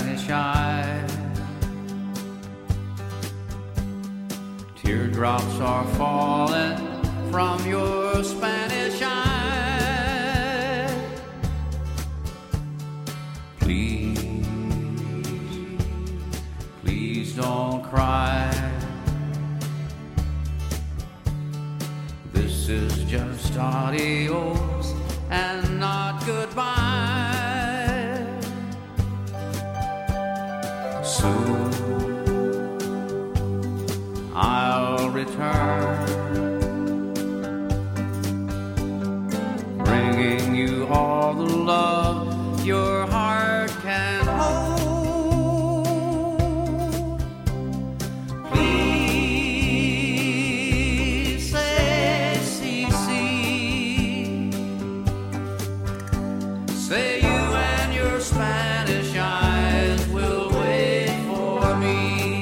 Spanish eye. Teardrops are falling from your Spanish eye. Please, please don't cry. This is just adios and not goodbye. Soon I'll return, bringing you all the love your heart can hold. Please say, see, say you and your Spanish eyes will wait for me.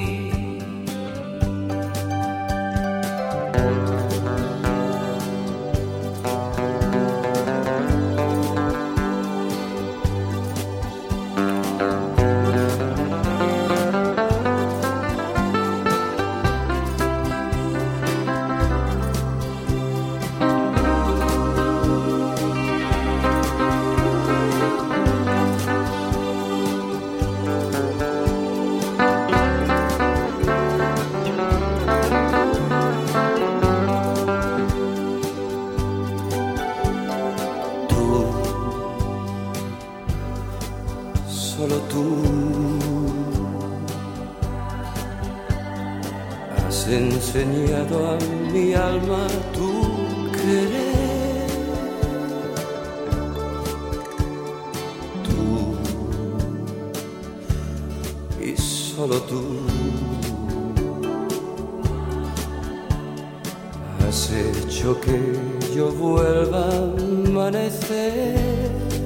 Solo tú has enseñado a mi alma tu querer. Tú y solo tú has hecho que yo vuelva a amanecer.